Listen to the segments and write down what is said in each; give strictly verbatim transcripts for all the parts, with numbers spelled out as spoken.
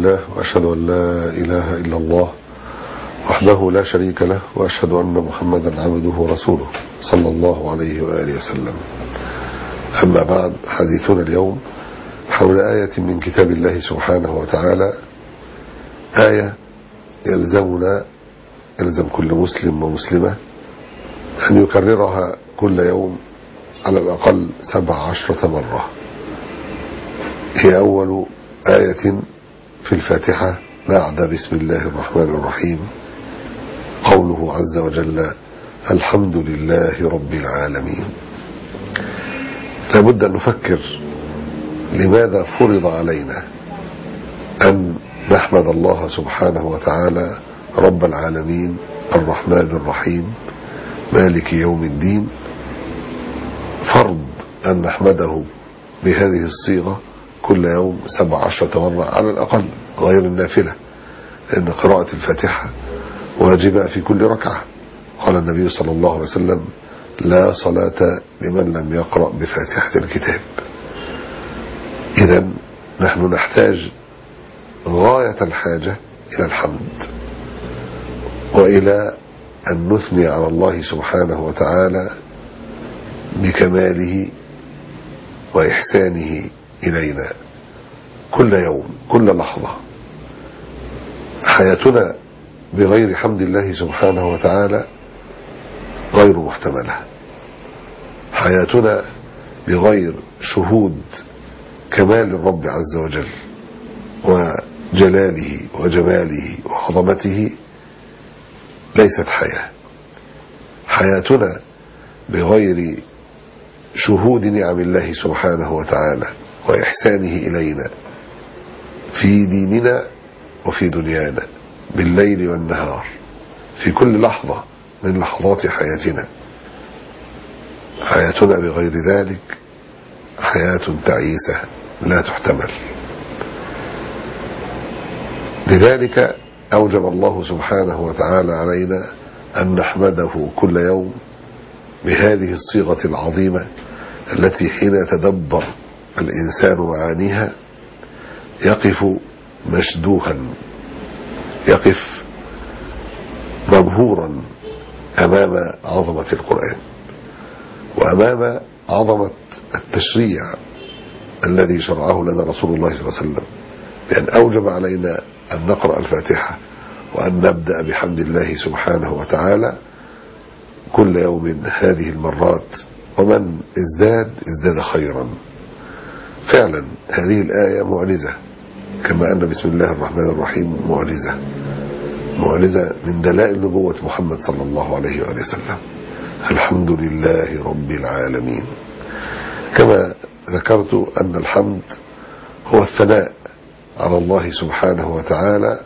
لله وأشهد أن لا إله إلا الله وحده لا شريك له، وأشهد أن محمدا عبده ورسوله صلى الله عليه وآله وسلم. أما بعد، حديثنا اليوم حول آية من كتاب الله سبحانه وتعالى، آية يلزمنا يلزم كل مسلم ومسلمة أن يكررها كل يوم على الأقل سبع عشرة مرة. هي أول آية في الفاتحة بعد بسم الله الرحمن الرحيم، قوله عز وجل: الحمد لله رب العالمين. لابد أن نفكر لماذا فرض علينا أن نحمد الله سبحانه وتعالى رب العالمين الرحمن الرحيم مالك يوم الدين. فرض أن نحمده بهذه الصيغة كل يوم سبع عشرة مرة على الأقل، غير النافلة، لأن قراءة الفاتحة واجبة في كل ركعة. قال النبي صلى الله عليه وسلم: لا صلاة لمن لم يقرأ بفاتحة الكتاب. إذن نحن نحتاج غاية الحاجة إلى الحمد، وإلى أن نثني على الله سبحانه وتعالى بكماله وإحسانه إلينا كل يوم كل لحظة. حياتنا بغير حمد الله سبحانه وتعالى غير محتملة. حياتنا بغير شهود كمال الرب عز وجل وجلاله وجماله وعظمته ليست حياة. حياتنا بغير شهود نعم الله سبحانه وتعالى وإحسانه إلينا في ديننا وفي دنيانا بالليل والنهار، في كل لحظة من لحظات حياتنا. حياتنا بغير ذلك حياة تعيسة لا تحتمل. لذلك أوجب الله سبحانه وتعالى علينا أن نحمده كل يوم بهذه الصيغة العظيمة التي حين يتدبر الإنسان معانيها يقف مشدوها، يقف مبهورا أمام عظمة القرآن وأمام عظمة التشريع الذي شرعه لنا رسول الله صلى الله عليه وسلم، بأن أوجب علينا أن نقرأ الفاتحة وأن نبدأ بحمد الله سبحانه وتعالى كل يوم هذه المرات. ومن ازداد ازداد خيرا. فعلا هذه الآية معجزة، كما أن بسم الله الرحمن الرحيم معجزة معجزة من دلائل نبوة محمد صلى الله عليه وآله وسلم. الحمد لله رب العالمين. كما ذكرت أن الحمد هو الثناء على الله سبحانه وتعالى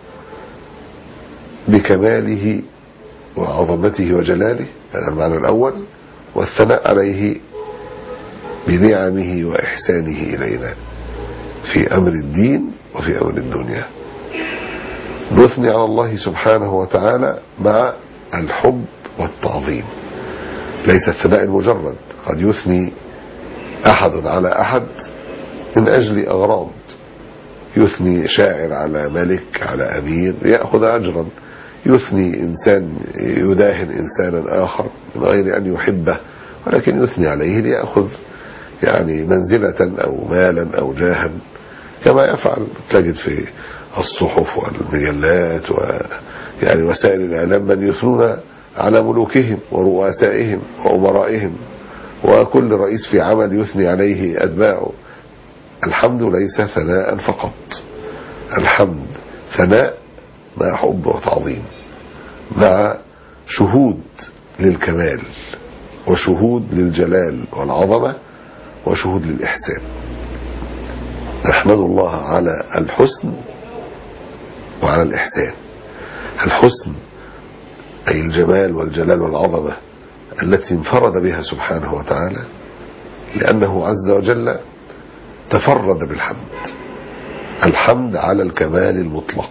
بكماله وعظمته وجلاله، هذا المعنى الأول، والثناء عليه بنعمه وإحسانه إلينا في أمر الدين وفي أمر الدنيا. نثني على الله سبحانه وتعالى مع الحب والتعظيم، ليس الثناء المجرد. قد يثني أحد على أحد من أجل أغراض، يثني شاعر على ملك على أمير يأخذ أجرا، يثني إنسان يداهن إنسانا آخر من غير أن يحبه، ولكن يثني عليه ليأخذ يعني منزلة أو مالا أو جاها، كما يفعل تجد في الصحف والمجلات ويعني وسائل الإعلام من يثنون على ملوكهم ورؤسائهم وأمرائهم، وكل رئيس في عمل يثني عليه أتباعه. الحمد ليس ثناء فقط، الحمد ثناء مع حب وتعظيم، مع شهود للكمال وشهود للجلال والعظمة وشهود للإحسان. نحمد الله على الحسن وعلى الإحسان. الحسن أي الجمال والجلال والعظمة التي انفرد بها سبحانه وتعالى، لأنه عز وجل تفرد بالحمد، الحمد على الكمال المطلق.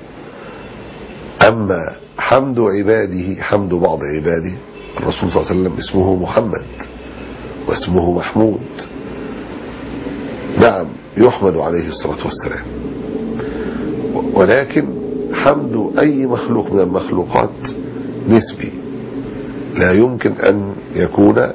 أما حمد عباده، حمد بعض عباده، الرسول صلى الله عليه وسلم اسمه محمد واسمه محمود، نعم يحمد عليه الصلاة والسلام، ولكن حمد أي مخلوق من المخلوقات نسبي، لا يمكن أن يكون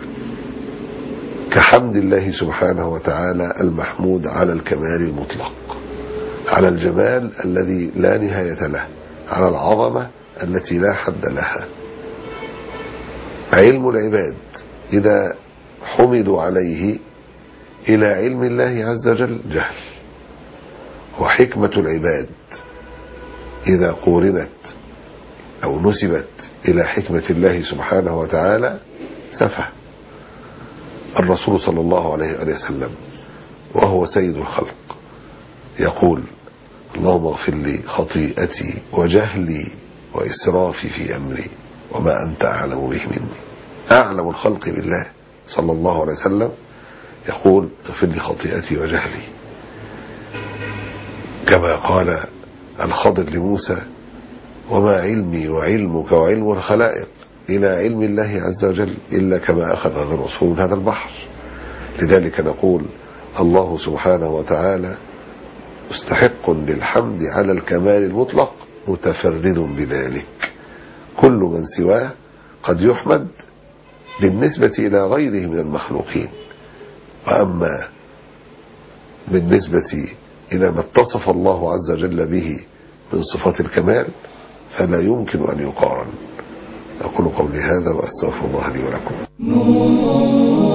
كحمد الله سبحانه وتعالى المحمود على الكمال المطلق، على الجمال الذي لا نهاية له، على العظمة التي لا حد لها. علم العباد إذا حمدوا عليه إلى علم الله عز وجل جهل، وحكمة العباد إذا قورنت أو نسبت إلى حكمة الله سبحانه وتعالى سفه. الرسول صلى الله عليه وسلم وهو سيد الخلق يقول: اللهم اغفر لي خطيئتي وجهلي وإسرافي في أمري وما أنت أعلم به مني. أعلم الخلق بالله صلى الله عليه وسلم يقول: اغفر لي خطيئتي وجهلي، كما قال الخضر لموسى: وما علمي وعلمك وعلم الخلائق إلى علم الله عز وجل إلا كما أخذ هذا الرسول من هذا البحر. لذلك نقول: الله سبحانه وتعالى مستحق للحمد على الكمال المطلق متفرد بذلك. كل من سواه قد يحمد بالنسبة إلى غيره من المخلوقين، وأما بالنسبة إلى ما اتصف الله عز وجل به من صفات الكمال فلا يمكن أن يقارن. أقول قولي هذا وأستغفر الله لي ولكم.